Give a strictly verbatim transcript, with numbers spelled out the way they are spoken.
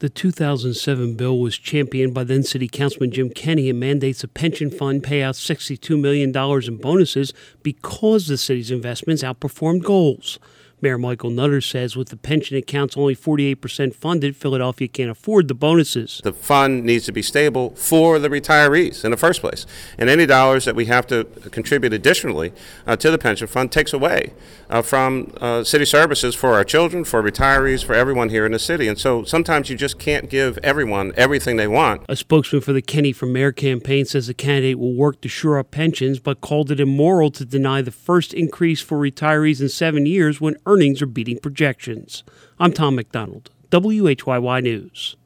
The two thousand seven bill was championed by then City Councilman Jim Kenney and mandates a pension fund pay out sixty-two million dollars in bonuses because the city's investments outperformed goals. Mayor Michael Nutter says with the pension accounts only forty-eight percent funded, Philadelphia can't afford the bonuses. The fund needs to be stable for the retirees in the first place. And any dollars that we have to contribute additionally uh, to the pension fund takes away uh, from uh, city services for our children, for retirees, for everyone here in the city. And so sometimes you just can't give everyone everything they want. A spokesman for the Kenney for Mayor campaign says the candidate will work to shore up pensions, but called it immoral to deny the first increase for retirees in seven years when earnings are beating projections. I'm Tom McDonald, W H Y Y News.